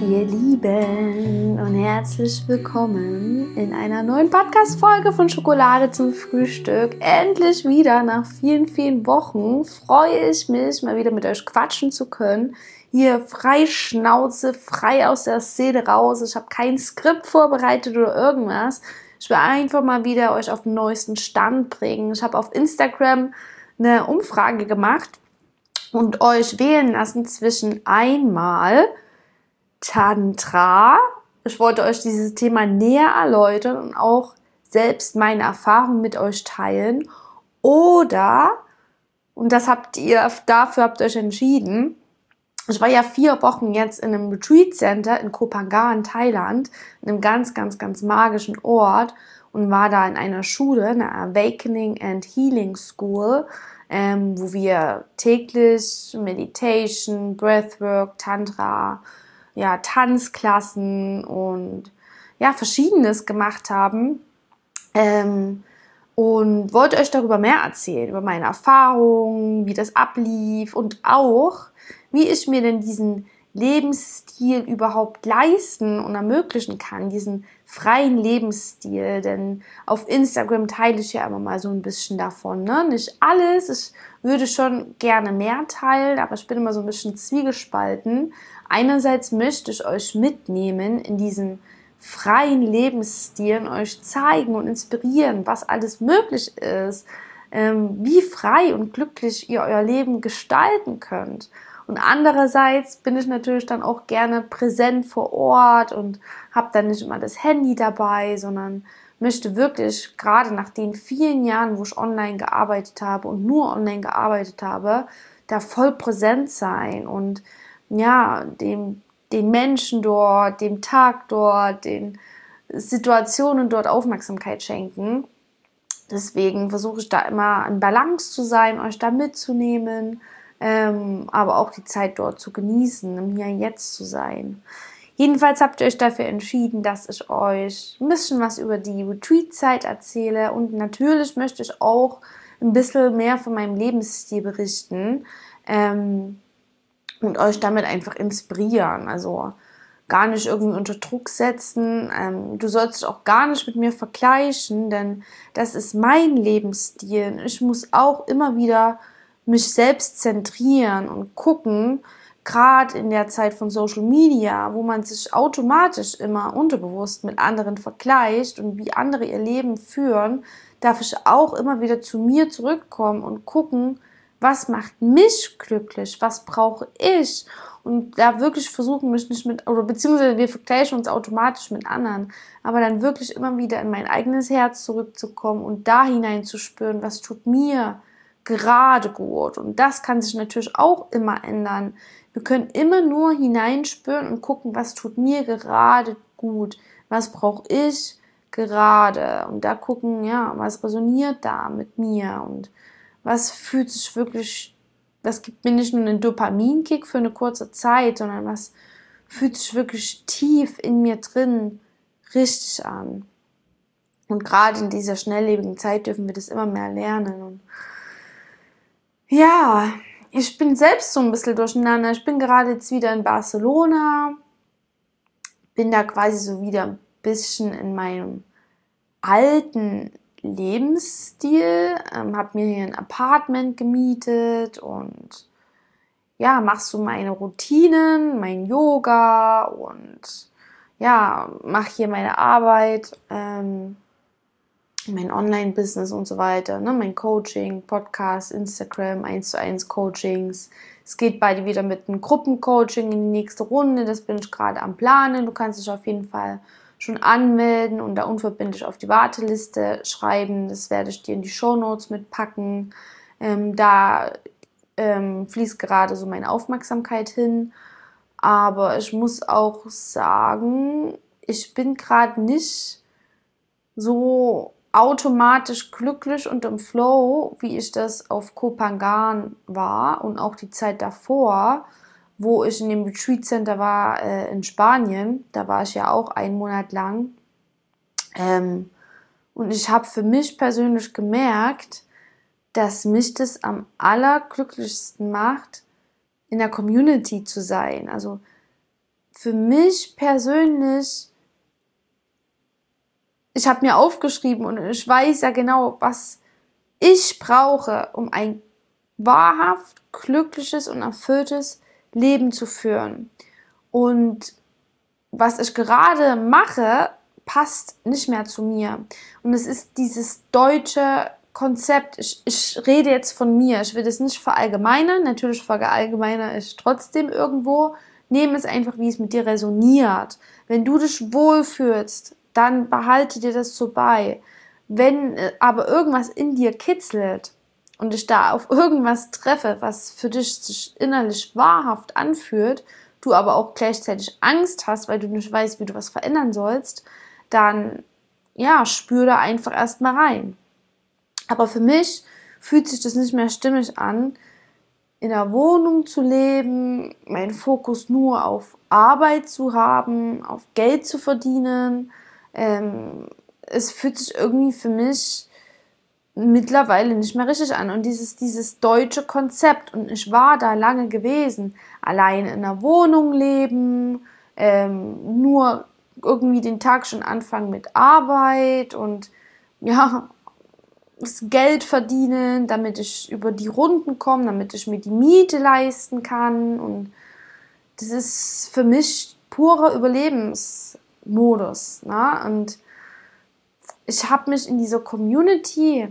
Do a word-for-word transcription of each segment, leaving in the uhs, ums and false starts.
Ihr Lieben und herzlich willkommen in einer neuen Podcast-Folge von Schokolade zum Frühstück. Endlich wieder nach vielen, vielen Wochen freue ich mich, mal wieder mit euch quatschen zu können. Hier frei Schnauze, frei aus der Szene raus. Ich habe kein Skript vorbereitet oder irgendwas. Ich will einfach mal wieder euch auf den neuesten Stand bringen. Ich habe auf Instagram eine Umfrage gemacht und euch wählen lassen zwischen einmal Tantra. Ich wollte euch dieses Thema näher erläutern und auch selbst meine Erfahrung mit euch teilen. Oder, und das habt ihr, dafür habt ihr euch entschieden, ich war ja vier Wochen jetzt in einem Retreat Center in Koh Phangan, Thailand, in einem ganz, ganz, ganz magischen Ort und war da in einer Schule, einer Awakening and Healing School, ähm, wo wir täglich Meditation, Breathwork, Tantra, ja, Tanzklassen und ja, Verschiedenes gemacht haben. Ähm, und wollte euch darüber mehr erzählen, über meine Erfahrungen, wie das ablief und auch, wie ich mir denn diesen Lebensstil überhaupt leisten und ermöglichen kann, diesen freien Lebensstil, denn auf Instagram teile ich ja immer mal so ein bisschen davon, ne? Nicht alles, ich würde schon gerne mehr teilen, aber ich bin immer so ein bisschen zwiegespalten. Einerseits möchte ich euch mitnehmen in diesen freien Lebensstil und euch zeigen und inspirieren, was alles möglich ist, ähm, wie frei und glücklich ihr euer Leben gestalten könnt. Und andererseits bin ich natürlich dann auch gerne präsent vor Ort und habe dann nicht immer das Handy dabei, sondern möchte wirklich, gerade nach den vielen Jahren, wo ich online gearbeitet habe und nur online gearbeitet habe, da voll präsent sein und ja, dem, den Menschen dort, dem Tag dort, den Situationen dort Aufmerksamkeit schenken. Deswegen versuche ich da immer in Balance zu sein, euch da mitzunehmen, ähm, aber auch die Zeit dort zu genießen, im Hier und Jetzt zu sein. Jedenfalls habt ihr euch dafür entschieden, dass ich euch ein bisschen was über die Retreat-Zeit erzähle und natürlich möchte ich auch ein bisschen mehr von meinem Lebensstil berichten, ähm, und euch damit einfach inspirieren, also gar nicht irgendwie unter Druck setzen. Ähm, du sollst dich auch gar nicht mit mir vergleichen, denn das ist mein Lebensstil. Ich muss auch immer wieder mich selbst zentrieren und gucken, gerade in der Zeit von Social Media, wo man sich automatisch immer unterbewusst mit anderen vergleicht und wie andere ihr Leben führen, darf ich auch immer wieder zu mir zurückkommen und gucken, was macht mich glücklich, was brauche ich und da wirklich versuchen, mich nicht mit, oder beziehungsweise wir vergleichen uns automatisch mit anderen, aber dann wirklich immer wieder in mein eigenes Herz zurückzukommen und da hineinzuspüren, was tut mir gerade gut und das kann sich natürlich auch immer ändern. Wir können immer nur hineinspüren und gucken, was tut mir gerade gut, was brauche ich gerade und da gucken, ja, was resoniert da mit mir und was fühlt sich wirklich, was gibt mir nicht nur einen Dopaminkick für eine kurze Zeit, sondern was fühlt sich wirklich tief in mir drin richtig an. Und gerade in dieser schnelllebigen Zeit dürfen wir das immer mehr lernen. Und ja, ich bin selbst so ein bisschen durcheinander. Ich bin gerade jetzt wieder in Barcelona, bin da quasi so wieder ein bisschen in meinem alten Lebensstil, ähm, habe mir hier ein Apartment gemietet und ja, machst so meine Routinen, mein Yoga und ja, mache hier meine Arbeit, ähm, mein Online-Business und so weiter, ne, mein Coaching, Podcast, Instagram, eins zu eins Coachings. Es geht beide wieder mit einem Gruppencoaching in die nächste Runde, das bin ich gerade am Planen. Du kannst dich auf jeden Fall schon anmelden und da unverbindlich auf die Warteliste schreiben. Das werde ich dir in die Shownotes mitpacken. Ähm, da ähm, fließt gerade so meine Aufmerksamkeit hin. Aber ich muss auch sagen, ich bin gerade nicht so automatisch glücklich und im Flow, wie ich das auf Koh Phangan war und auch die Zeit davor, wo ich in dem Retreat Center war äh, in Spanien. Da war ich ja auch einen Monat lang. Ähm, und ich habe für mich persönlich gemerkt, dass mich das am allerglücklichsten macht, in der Community zu sein. Also für mich persönlich, ich habe mir aufgeschrieben und ich weiß ja genau, was ich brauche, um ein wahrhaft glückliches und erfülltes Leben zu führen. Und was ich gerade mache, passt nicht mehr zu mir. Und es ist dieses deutsche Konzept. Ich, ich rede jetzt von mir. Ich will das nicht verallgemeinern. Natürlich verallgemeiner ich trotzdem irgendwo. Nehme es einfach, wie es mit dir resoniert. Wenn du dich wohlfühlst, dann behalte dir das so bei. Wenn aber irgendwas in dir kitzelt und ich da auf irgendwas treffe, was für dich sich innerlich wahrhaft anfühlt, du aber auch gleichzeitig Angst hast, weil du nicht weißt, wie du was verändern sollst, dann, ja, spür da einfach erstmal rein. Aber für mich fühlt sich das nicht mehr stimmig an, in einer Wohnung zu leben, meinen Fokus nur auf Arbeit zu haben, auf Geld zu verdienen. Ähm, es fühlt sich irgendwie für mich mittlerweile nicht mehr richtig an. Und dieses, dieses deutsche Konzept, und ich war da lange gewesen, allein in einer Wohnung leben, ähm, nur irgendwie den Tag schon anfangen mit Arbeit und ja, das Geld verdienen, damit ich über die Runden komme, damit ich mir die Miete leisten kann. Und das ist für mich purer Überlebensmodus. Ne? Und ich habe mich in dieser Community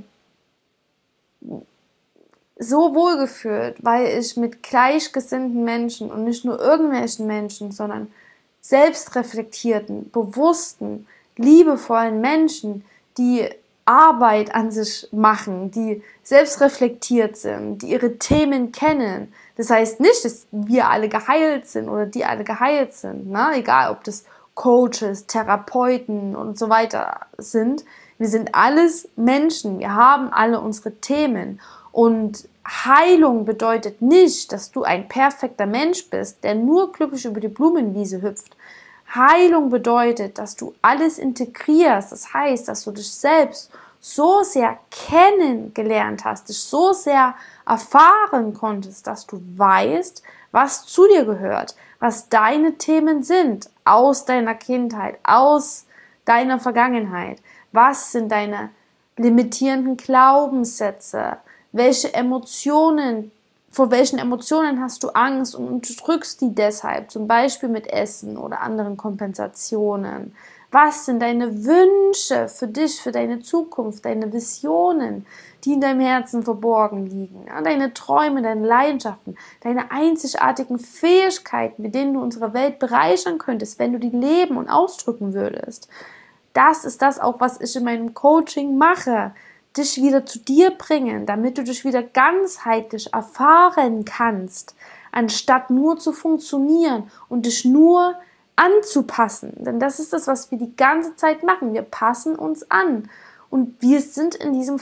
so wohl gefühlt, weil ich mit gleichgesinnten Menschen und nicht nur irgendwelchen Menschen, sondern selbstreflektierten, bewussten, liebevollen Menschen, die Arbeit an sich machen, die selbstreflektiert sind, die ihre Themen kennen. Das heißt nicht, dass wir alle geheilt sind oder die alle geheilt sind, ne? Egal ob das Coaches, Therapeuten und so weiter sind. Wir sind alles Menschen, wir haben alle unsere Themen. Und Heilung bedeutet nicht, dass du ein perfekter Mensch bist, der nur glücklich über die Blumenwiese hüpft. Heilung bedeutet, dass du alles integrierst. Das heißt, dass du dich selbst so sehr kennengelernt hast, dich so sehr erfahren konntest, dass du weißt, was zu dir gehört, was deine Themen sind, aus deiner Kindheit, aus deiner Vergangenheit. Was sind deine limitierenden Glaubenssätze? Welche Emotionen, vor welchen Emotionen hast du Angst und unterdrückst die deshalb, zum Beispiel mit Essen oder anderen Kompensationen? Was sind deine Wünsche für dich, für deine Zukunft, deine Visionen, die in deinem Herzen verborgen liegen? Ja, deine Träume, deine Leidenschaften, deine einzigartigen Fähigkeiten, mit denen du unsere Welt bereichern könntest, wenn du die leben und ausdrücken würdest. Das ist das auch, was ich in meinem Coaching mache. Dich wieder zu dir bringen, damit du dich wieder ganzheitlich erfahren kannst, anstatt nur zu funktionieren und dich nur anzupassen. Denn das ist das, was wir die ganze Zeit machen. Wir passen uns an und wir sind in diesem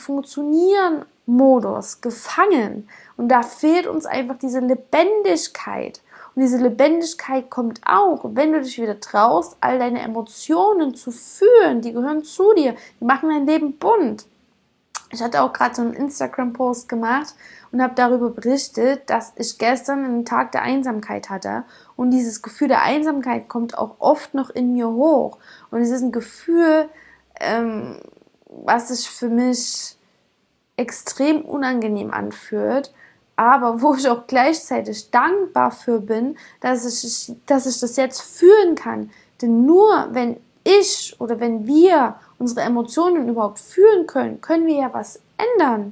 Funktionieren-Modus gefangen und da fehlt uns einfach diese Lebendigkeit. Und diese Lebendigkeit kommt auch, wenn du dich wieder traust, all deine Emotionen zu fühlen, die gehören zu dir, die machen dein Leben bunt. Ich hatte auch gerade so einen Instagram-Post gemacht und habe darüber berichtet, dass ich gestern einen Tag der Einsamkeit hatte. Und dieses Gefühl der Einsamkeit kommt auch oft noch in mir hoch. Und es ist ein Gefühl, ähm, was sich für mich extrem unangenehm anfühlt, aber wo ich auch gleichzeitig dankbar für bin, dass ich, dass ich das jetzt fühlen kann. Denn nur wenn ich oder wenn wir unsere Emotionen überhaupt fühlen können, können wir ja was ändern.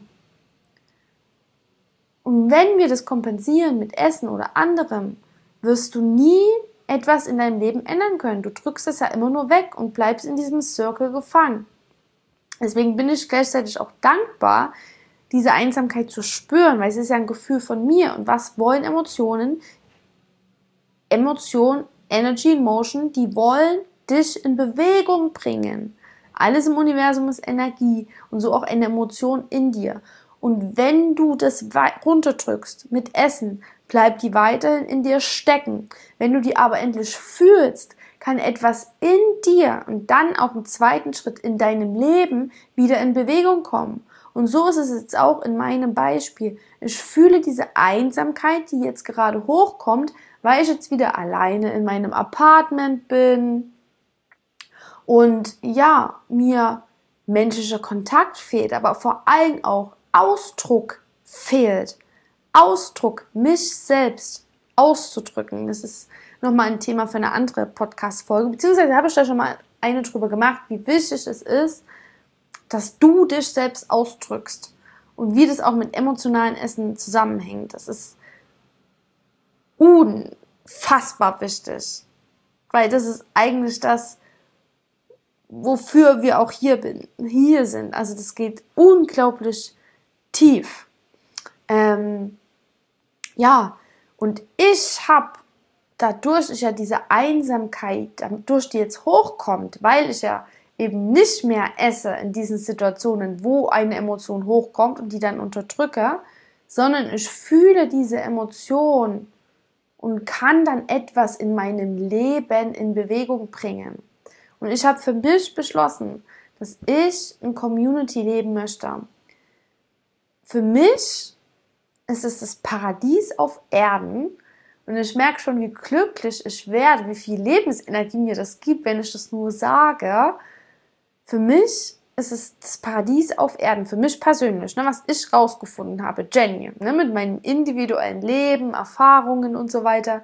Und wenn wir das kompensieren mit Essen oder anderem, wirst du nie etwas in deinem Leben ändern können. Du drückst es ja immer nur weg und bleibst in diesem Circle gefangen. Deswegen bin ich gleichzeitig auch dankbar, diese Einsamkeit zu spüren, weil es ist ja ein Gefühl von mir. Und was wollen Emotionen? Emotion, Energy in Motion, die wollen dich in Bewegung bringen. Alles im Universum ist Energie und so auch eine Emotion in dir. Und wenn du das runterdrückst mit Essen, bleibt die weiterhin in dir stecken. Wenn du die aber endlich fühlst, kann etwas in dir und dann auch im zweiten Schritt in deinem Leben wieder in Bewegung kommen. Und so ist es jetzt auch in meinem Beispiel. Ich fühle diese Einsamkeit, die jetzt gerade hochkommt, weil ich jetzt wieder alleine in meinem Apartment bin und ja, mir menschlicher Kontakt fehlt, aber vor allem auch Ausdruck fehlt. Ausdruck, mich selbst auszudrücken. Das ist nochmal ein Thema für eine andere Podcast-Folge, beziehungsweise habe ich da schon mal eine drüber gemacht, wie wichtig es ist, dass du dich selbst ausdrückst und wie das auch mit emotionalen Essen zusammenhängt. Das ist unfassbar wichtig, weil das ist eigentlich das, wofür wir auch hier, bin, hier sind. Also das geht unglaublich tief. Ähm, ja, und ich habe dadurch, ich ja diese Einsamkeit, dadurch die jetzt hochkommt, weil ich ja eben nicht mehr esse in diesen Situationen, wo eine Emotion hochkommt und die dann unterdrücke, sondern ich fühle diese Emotion und kann dann etwas in meinem Leben in Bewegung bringen. Und ich habe für mich beschlossen, dass ich in Community leben möchte. Für mich ist es das Paradies auf Erden und ich merke schon, wie glücklich ich werde, wie viel Lebensenergie mir das gibt, wenn ich das nur sage. Für mich ist es das Paradies auf Erden, für mich persönlich, ne, was ich rausgefunden habe, Jenny, ne, mit meinem individuellen Leben, Erfahrungen und so weiter.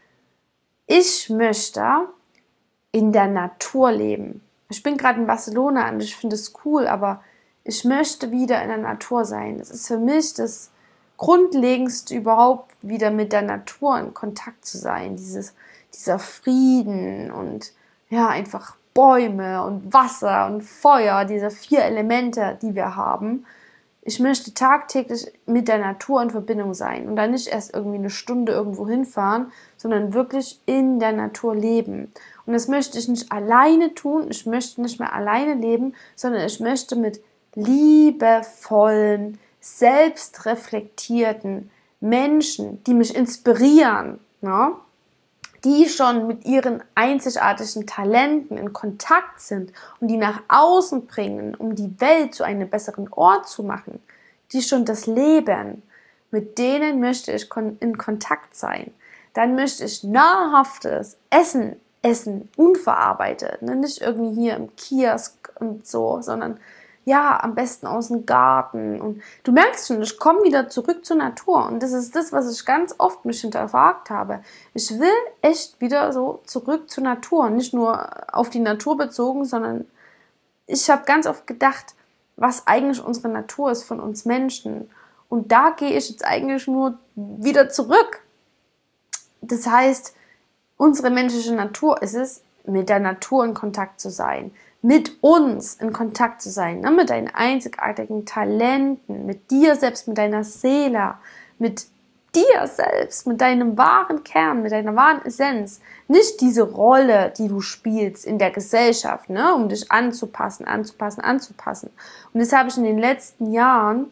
Ich möchte in der Natur leben. Ich bin gerade in Barcelona und ich finde es cool, aber ich möchte wieder in der Natur sein. Das ist für mich das Grundlegendste überhaupt, wieder mit der Natur in Kontakt zu sein. Dieses, dieser Frieden und ja, einfach Bäume und Wasser und Feuer, diese vier Elemente, die wir haben. Ich möchte tagtäglich mit der Natur in Verbindung sein und dann nicht erst irgendwie eine Stunde irgendwo hinfahren, sondern wirklich in der Natur leben. Und das möchte ich nicht alleine tun, ich möchte nicht mehr alleine leben, sondern ich möchte mit liebevollen, selbstreflektierten Menschen, die mich inspirieren, ne? Die schon mit ihren einzigartigen Talenten in Kontakt sind und die nach außen bringen, um die Welt zu einem besseren Ort zu machen, die schon das leben, mit denen möchte ich in Kontakt sein. Dann möchte ich nahrhaftes Essen essen, unverarbeitet, ne? Nicht irgendwie hier im Kiosk und so, sondern ja, am besten aus dem Garten. Und du merkst schon, ich komme wieder zurück zur Natur. Und das ist das, was ich ganz oft mich hinterfragt habe. Ich will echt wieder so zurück zur Natur. Nicht nur auf die Natur bezogen, sondern ich habe ganz oft gedacht, was eigentlich unsere Natur ist von uns Menschen. Und da gehe ich jetzt eigentlich nur wieder zurück. Das heißt, unsere menschliche Natur ist es, mit der Natur in Kontakt zu sein, mit uns in Kontakt zu sein, ne? Mit deinen einzigartigen Talenten, mit dir selbst, mit deiner Seele, mit dir selbst, mit deinem wahren Kern, mit deiner wahren Essenz. Nicht diese Rolle, die du spielst in der Gesellschaft, ne? Um dich anzupassen, anzupassen, anzupassen. Und das habe ich in den letzten Jahren,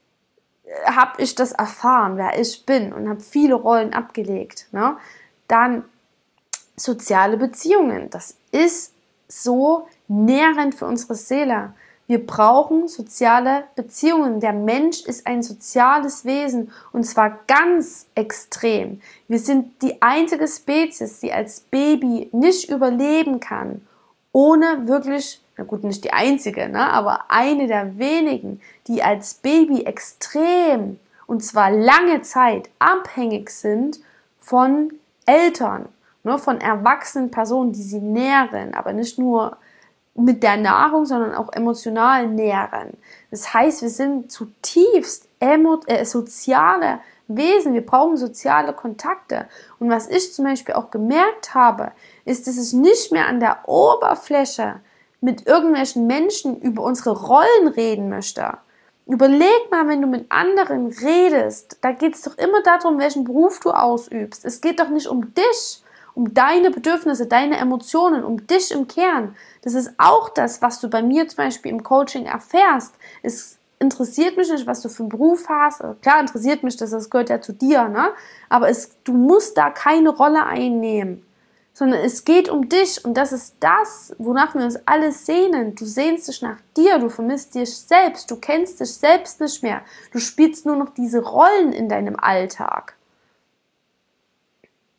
habe ich das erfahren, wer ich bin und habe viele Rollen abgelegt. Ne? Dann soziale Beziehungen, das ist so nährend für unsere Seele. Wir brauchen soziale Beziehungen. Der Mensch ist ein soziales Wesen und zwar ganz extrem. Wir sind die einzige Spezies, die als Baby nicht überleben kann, ohne wirklich, na gut, nicht die einzige, ne, aber eine der wenigen, die als Baby extrem und zwar lange Zeit abhängig sind von Eltern, ne, von erwachsenen Personen, die sie nähren, aber nicht nur mit der Nahrung, sondern auch emotional nähren. Das heißt, wir sind zutiefst emo- äh, soziale Wesen, wir brauchen soziale Kontakte. Und was ich zum Beispiel auch gemerkt habe, ist, dass ich nicht mehr an der Oberfläche mit irgendwelchen Menschen über unsere Rollen reden möchte. Überleg mal, wenn du mit anderen redest, da geht es doch immer darum, welchen Beruf du ausübst. Es geht doch nicht um dich, um deine Bedürfnisse, deine Emotionen, um dich im Kern. Das ist auch das, was du bei mir zum Beispiel im Coaching erfährst. Es interessiert mich nicht, was du für einen Beruf hast. Also klar interessiert mich das, das gehört ja zu dir, ne? Aber es, du musst da keine Rolle einnehmen, sondern es geht um dich und das ist das, wonach wir uns alle sehnen. Du sehnst dich nach dir, du vermisst dich selbst, du kennst dich selbst nicht mehr. Du spielst nur noch diese Rollen in deinem Alltag.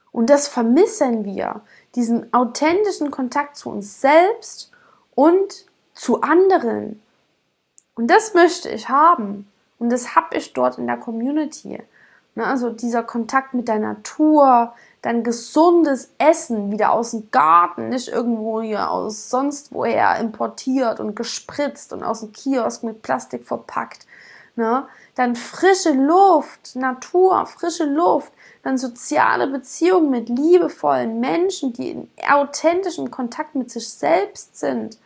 Und das vermissen wir, diesen authentischen Kontakt zu uns selbst und zu anderen. Und das möchte ich haben. Und das habe ich dort in der Community. Also dieser Kontakt mit der Natur, dann gesundes Essen wieder aus dem Garten, nicht irgendwo hier aus sonst woher importiert und gespritzt und aus dem Kiosk mit Plastik verpackt. Ne? Dann frische Luft, Natur, frische Luft, dann soziale Beziehungen mit liebevollen Menschen, die in authentischem Kontakt mit sich selbst sind.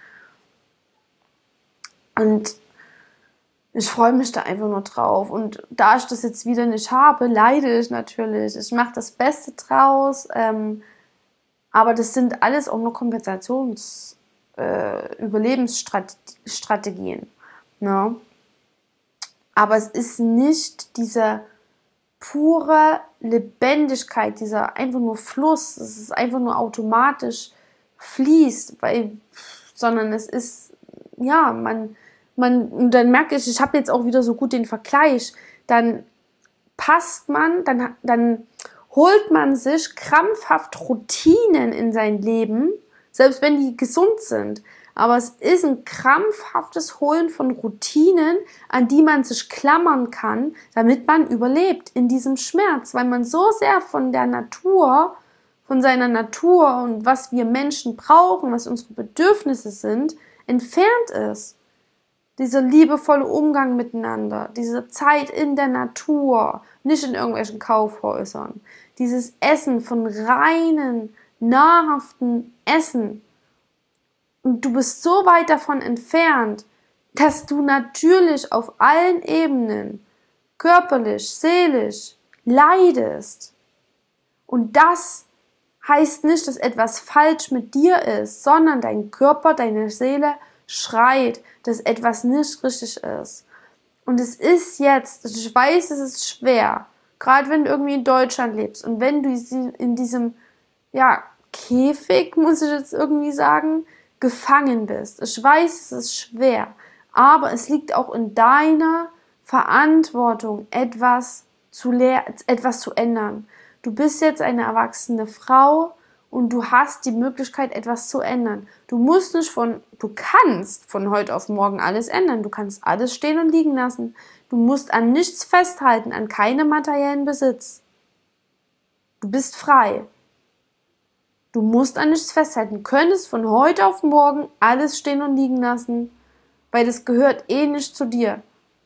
Und ich freue mich da einfach nur drauf. Und da ich das jetzt wieder nicht habe, leide ich natürlich. Ich mache das Beste draus. Ähm, aber das sind alles auch nur Kompensations-, äh, Überlebensstrategien. Ne? Aber es ist nicht diese pure Lebendigkeit, dieser einfach nur Fluss, es ist einfach nur automatisch fließt, weil, sondern es ist, ja, man, man, und dann merke ich, ich habe jetzt auch wieder so gut den Vergleich, dann passt man, dann, dann holt man sich krampfhaft Routinen in sein Leben, selbst wenn die gesund sind. Aber es ist ein krampfhaftes Holen von Routinen, an die man sich klammern kann, damit man überlebt in diesem Schmerz, weil man so sehr von der Natur, von seiner Natur und was wir Menschen brauchen, was unsere Bedürfnisse sind, entfernt ist. Dieser liebevolle Umgang miteinander, diese Zeit in der Natur, nicht in irgendwelchen Kaufhäusern, dieses Essen von reinen, nahrhaften Essen. Und du bist so weit davon entfernt, dass du natürlich auf allen Ebenen, körperlich, seelisch, leidest. Und das heißt nicht, dass etwas falsch mit dir ist, sondern dein Körper, deine Seele schreit, dass etwas nicht richtig ist. Und es ist jetzt, ich weiß, es ist schwer, gerade wenn du irgendwie in Deutschland lebst und wenn du in diesem, ja, Käfig, muss ich jetzt irgendwie sagen, gefangen bist. Ich weiß, es ist schwer, aber es liegt auch in deiner Verantwortung, etwas zu lehr- etwas zu ändern. Du bist jetzt eine erwachsene Frau und du hast die Möglichkeit, etwas zu ändern. Du musst nicht von, du kannst von heute auf morgen alles ändern. Du kannst alles stehen und liegen lassen. Du musst an nichts festhalten, an keinem materiellen Besitz. Du bist frei. Du musst an nichts festhalten. Du könntest von heute auf morgen alles stehen und liegen lassen, weil das gehört eh nicht zu dir.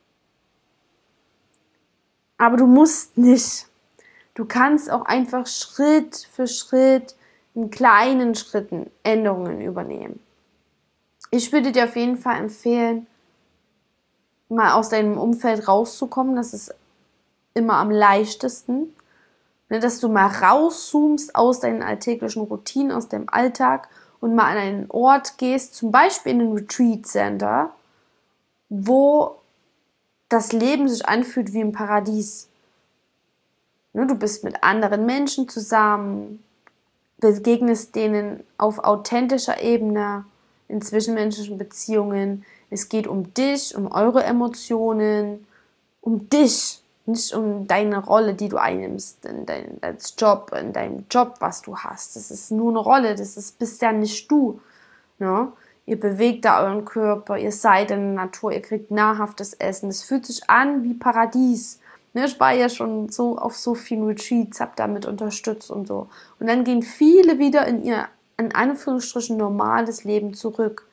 Aber du musst nicht. Du kannst auch einfach Schritt für Schritt in kleinen Schritten Änderungen übernehmen. Ich würde dir auf jeden Fall empfehlen, mal aus deinem Umfeld rauszukommen. Das ist immer am leichtesten. Dass du mal rauszoomst aus deinen alltäglichen Routinen, aus dem Alltag und mal an einen Ort gehst, zum Beispiel in ein Retreat Center, wo das Leben sich anfühlt wie im Paradies. Du bist mit anderen Menschen zusammen, begegnest denen auf authentischer Ebene, in zwischenmenschlichen Beziehungen. Es geht um dich, um eure Emotionen, um dich. Nicht um deine Rolle, die du einnimmst in dein, als Job, in deinem Job, was du hast. Das ist nur eine Rolle, das ist, bist ja nicht du. Ne? Ihr bewegt da euren Körper, ihr seid in der Natur, ihr kriegt nahrhaftes Essen. Es fühlt sich an wie Paradies. Ne? Ich war ja schon so auf so vielen Retreats, habe damit unterstützt und so. Und dann gehen viele wieder in ihr, in Anführungsstrichen, normales Leben zurück.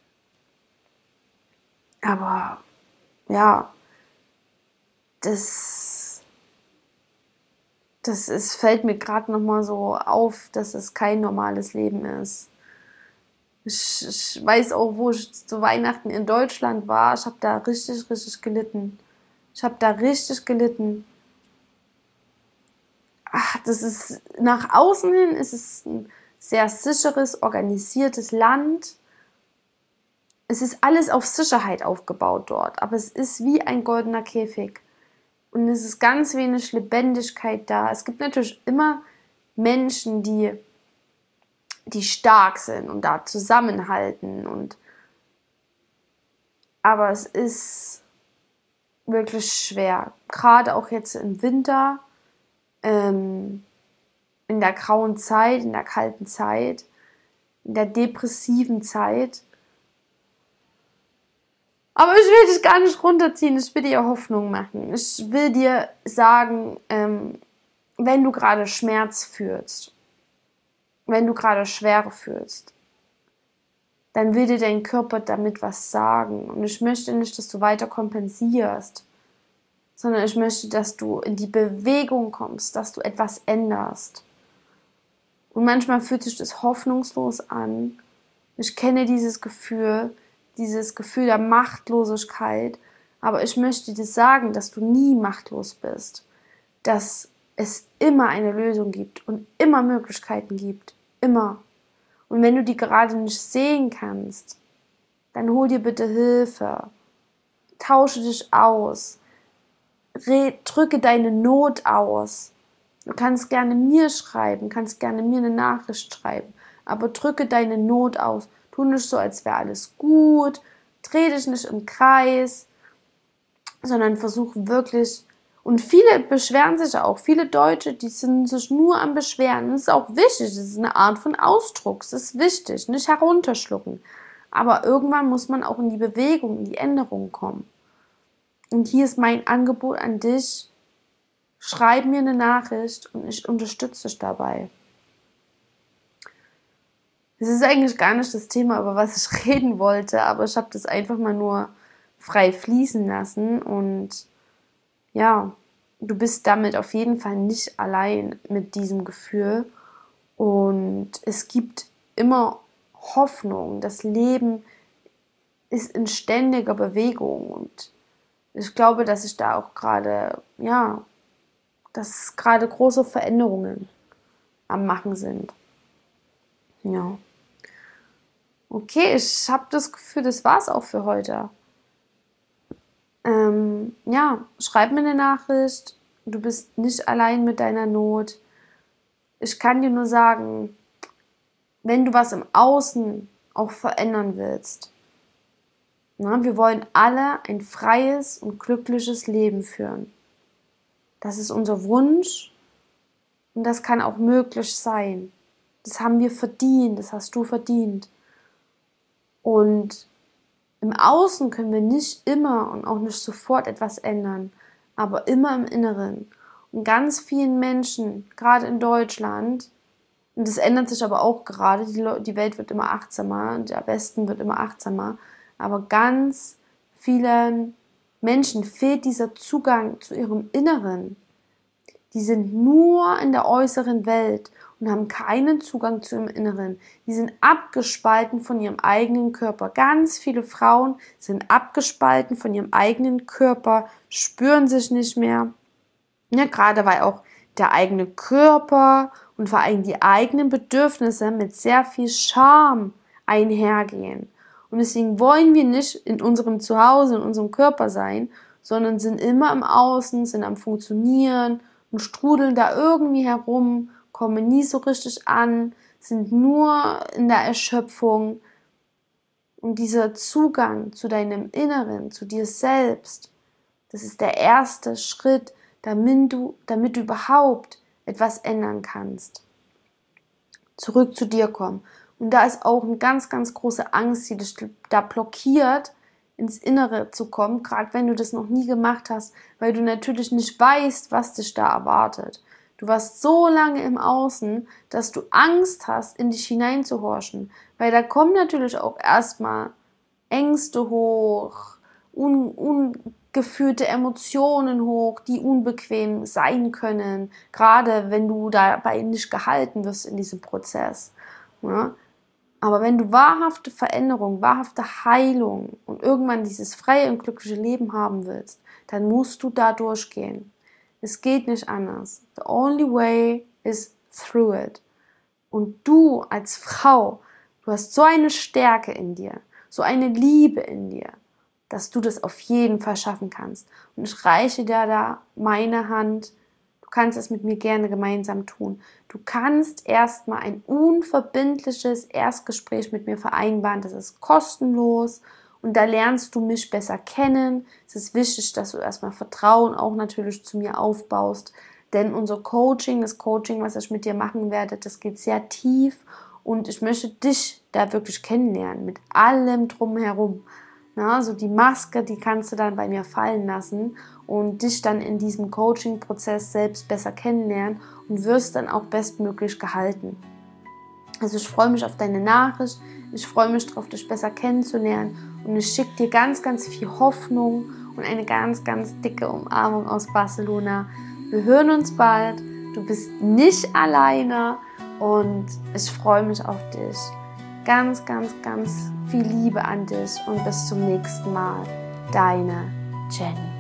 Aber, ja, Das, das ist, fällt mir gerade nochmal so auf, dass es kein normales Leben ist. Ich, ich weiß auch, wo ich zu Weihnachten in Deutschland war, ich habe da richtig, richtig gelitten. Ich habe da richtig gelitten. Ach, das ist, nach außen hin ist es ein sehr sicheres, organisiertes Land. Es ist alles auf Sicherheit aufgebaut dort, aber es ist wie ein goldener Käfig. Und es ist ganz wenig Lebendigkeit da. Es gibt natürlich immer Menschen, die, die stark sind und da zusammenhalten. Und, aber es ist wirklich schwer. Gerade auch jetzt im Winter. Ähm, in der grauen Zeit, in der kalten Zeit, in der depressiven Zeit. Aber ich will dich gar nicht runterziehen, ich will dir Hoffnung machen. Ich will dir sagen, ähm, wenn du gerade Schmerz fühlst, wenn du gerade Schwere fühlst, dann will dir dein Körper damit was sagen. Und ich möchte nicht, dass du weiter kompensierst, sondern ich möchte, dass du in die Bewegung kommst, dass du etwas änderst. Und manchmal fühlt sich das hoffnungslos an. Ich kenne dieses Gefühl, dieses Gefühl der Machtlosigkeit, aber ich möchte dir sagen, dass du nie machtlos bist, dass es immer eine Lösung gibt und immer Möglichkeiten gibt, immer. Und wenn du die gerade nicht sehen kannst, dann hol dir bitte Hilfe, tausche dich aus, Re- drücke deine Not aus. Du kannst gerne mir schreiben, kannst gerne mir eine Nachricht schreiben, aber drücke deine Not aus. Tu nicht so, als wäre alles gut, dreh dich nicht im Kreis, sondern versuch wirklich, und viele beschweren sich auch, viele Deutsche, die sind sich nur am Beschweren. Das ist auch wichtig, das ist eine Art von Ausdruck, das ist wichtig, nicht herunterschlucken. Aber irgendwann muss man auch in die Bewegung, in die Änderung kommen. Und hier ist mein Angebot an dich, schreib mir eine Nachricht und ich unterstütze dich dabei. Es ist eigentlich gar nicht das Thema, über was ich reden wollte, aber ich habe das einfach mal nur frei fließen lassen und ja, du bist damit auf jeden Fall nicht allein mit diesem Gefühl und es gibt immer Hoffnung. Das Leben ist in ständiger Bewegung und ich glaube, dass ich da auch gerade, ja, dass gerade große Veränderungen am Machen sind. Ja. Okay, ich habe das Gefühl, das war's auch für heute. Ähm, ja, schreib mir eine Nachricht. Du bist nicht allein mit deiner Not. Ich kann dir nur sagen, wenn du was im Außen auch verändern willst, na, wir wollen alle ein freies und glückliches Leben führen. Das ist unser Wunsch und das kann auch möglich sein. Das haben wir verdient, das hast du verdient. Und im Außen können wir nicht immer und auch nicht sofort etwas ändern, aber immer im Inneren. Und ganz vielen Menschen, gerade in Deutschland, und das ändert sich aber auch gerade, die, Le- die Welt wird immer achtsamer, der Westen wird immer achtsamer, aber ganz vielen Menschen fehlt dieser Zugang zu ihrem Inneren. Die sind nur in der äußeren Welt und haben keinen Zugang zu ihrem Inneren. Die sind abgespalten von ihrem eigenen Körper. Ganz viele Frauen sind abgespalten von ihrem eigenen Körper, spüren sich nicht mehr. Ja, gerade weil auch der eigene Körper und vor allem die eigenen Bedürfnisse mit sehr viel Scham einhergehen. Und deswegen wollen wir nicht in unserem Zuhause, in unserem Körper sein, sondern sind immer im Außen, sind am Funktionieren und strudeln da irgendwie herum, kommen nie so richtig an, sind nur in der Erschöpfung. Und dieser Zugang zu deinem Inneren, zu dir selbst, das ist der erste Schritt, damit du, damit du überhaupt etwas ändern kannst. Zurück zu dir kommen. Und da ist auch eine ganz, ganz große Angst, die dich da blockiert, ins Innere zu kommen, gerade wenn du das noch nie gemacht hast, weil du natürlich nicht weißt, was dich da erwartet. Du warst so lange im Außen, dass du Angst hast, in dich hineinzuhorchen, weil da kommen natürlich auch erstmal Ängste hoch, un, ungefühlte Emotionen hoch, die unbequem sein können, gerade wenn du dabei nicht gehalten wirst in diesem Prozess. Ja? Aber wenn du wahrhafte Veränderung, wahrhafte Heilung und irgendwann dieses freie und glückliche Leben haben willst, dann musst du da durchgehen. Es geht nicht anders. The only way is through it. Und du als Frau, du hast so eine Stärke in dir, so eine Liebe in dir, dass du das auf jeden Fall schaffen kannst. Und ich reiche dir da meine Hand. Du kannst es mit mir gerne gemeinsam tun. Du kannst erstmal ein unverbindliches Erstgespräch mit mir vereinbaren. Das ist kostenlos und da lernst du mich besser kennen. Es ist wichtig, dass du erstmal Vertrauen auch natürlich zu mir aufbaust, denn unser Coaching, das Coaching, was ich mit dir machen werde, das geht sehr tief und ich möchte dich da wirklich kennenlernen, mit allem drumherum. Na, so die Maske, die kannst du dann bei mir fallen lassen und dich dann in diesem Coaching-Prozess selbst besser kennenlernen und wirst dann auch bestmöglich gehalten. Also ich freue mich auf deine Nachricht, ich freue mich darauf, dich besser kennenzulernen und ich schicke dir ganz, ganz viel Hoffnung und eine ganz, ganz dicke Umarmung aus Barcelona. Wir hören uns bald, du bist nicht alleine und ich freue mich auf dich. Ganz, ganz, ganz viel Liebe an dich und bis zum nächsten Mal. Deine Jenny.